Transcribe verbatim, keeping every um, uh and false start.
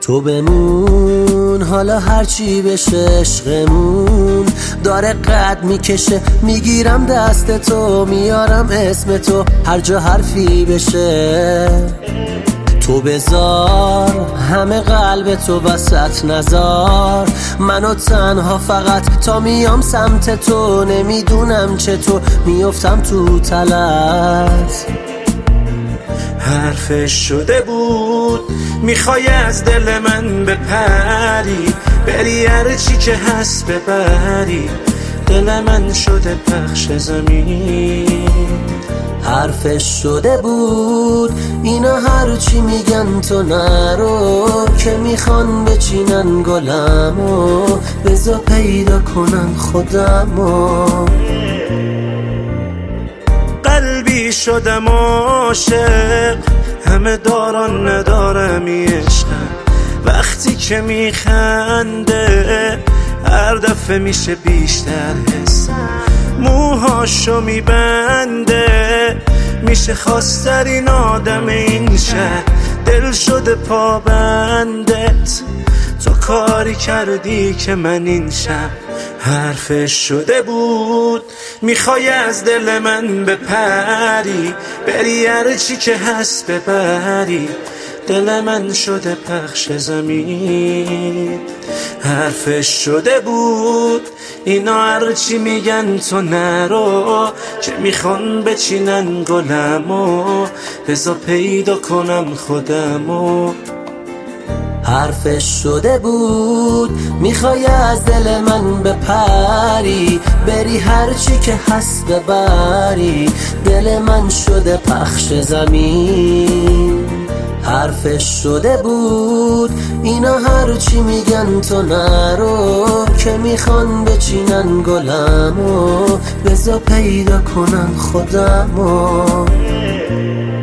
تو بمون حالا هرچی بشه، عشقمون داره قد میکشه. میگیرم دست تو، میارم اسم تو، هر جا حرفی بشه. تو بذار همه قلب تو وسط، نذار منو تنها فقط تا میام سمت تو. نمیدونم چطور میافتم تو تلت. حرفش شده بود میخوای از دل من بپری، بری هر چی که هست ببری. دل من شده پخش زمین. حرفش شده بود اینا هر چی میگن تو نرو، که میخوان بچینن گلمو، بذار پیدا کنم خودمو. قلبی شدم عاشق، همه داران ندارم عشقم. وقتی که میخنده هر دفعه میشه بیشتر حسم. موهاشو میبنده میشه خواسترین آدم این شهر. دل شده پابندت، تو کاری کردی که من این شب. حرفش شده بود میخوای از دل من بپری، بری هر چی که هست ببری. دل من شده پخش زمین. حرفش شده بود اینا هر چی میگن تو نرو، که میخوان بچینن گلمو، بذار پیدا کنم خودمو. حرفش شده بود میخوای از دل من بپری، بری هر چی که هست ببری. دل من شده پخش زمین. حرفش شده بود اینا هر چی میگن تو نرو، که میخوان بچینن گلمو، بذار پیدا کنم خودمو.